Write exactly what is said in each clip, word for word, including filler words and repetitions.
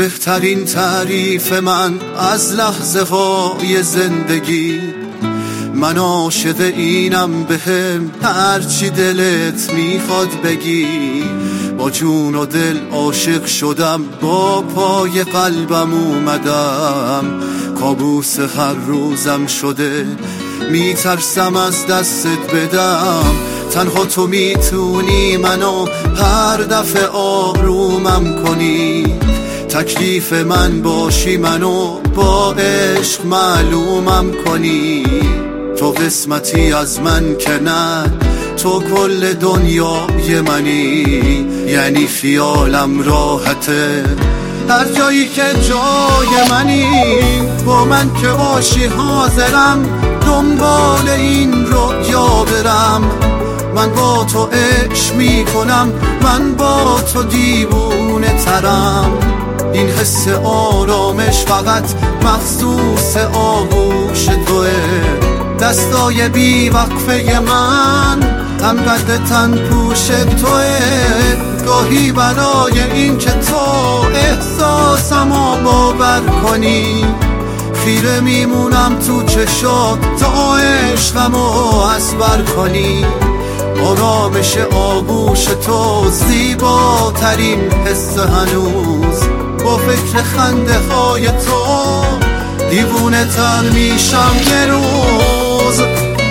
بهترین تعریف من از لحظه های زندگی. من عاشق اینم، بهم هرچی دلت میخواد بگی. با جون و دل عاشق شدم، با پای قلبم اومدم. کابوس هر روزم شده، میترسم از دستت بدم. تنها تو میتونی منو هر دفعه آرومم کنی. تکلیف من باشی، منو با عشق معلومم کنی. تو قسمتی از من که نه، تو کل دنیای منی. یعنی خیالم راحته هر جایی که جای منی. با من که باشی حاضرم دنبال این رویا برم. من با تو عشق میکنم، من با تو دیوونه ترم. این حس آرامش فقط مخصوص آغوش توه. دستای بی وقفه من هم قد تن پوش توه. گاهی برای این که تو احساسمو باور کنی، خیره میمونم تو چشات تا عشقمو اصبر کنی. آرامش آغوش تو زیباترین حس هنوز. با فکر خنده های تو دیوونه تر میشم یه روز.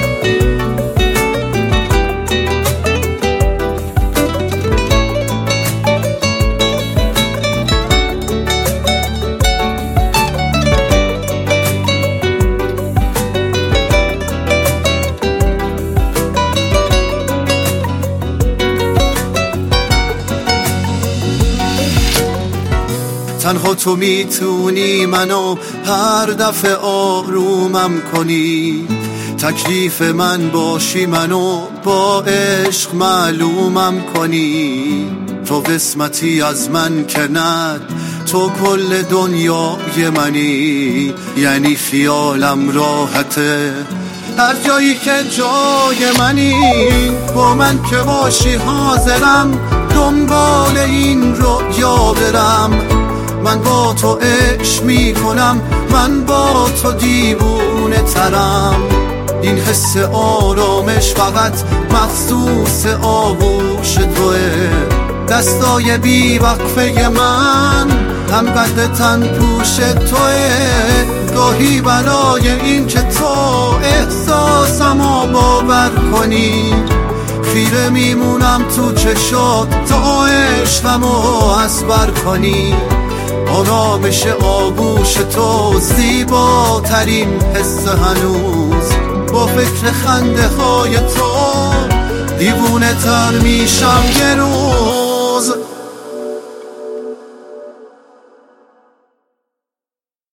تنها تو میتونی منو هر دفعه آرومم کنی. تکلیف من باشی، منو با عشق معلومم کنی. تو قسمتی از من که نه، تو کل دنیای منی. یعنی خیالم راحته هر جایی که جای منی. با من که باشی حاضرم دنبال این رویا برم. من با تو عشق میکنم، من با تو دیوونه ترم. این حس آرامش فقط مخصوص آغوش توه. دستای بی وقفه من هم قد تن پوش توه. گاهی برای این که تو احساسمو باور کنی، خیره میمونم تو چشات تا عشقمو اصبر کنی. آرامش آغوش تو زیباترین حس هنوز. با فکر خنده های تو دیوونه تر میشم یه روز.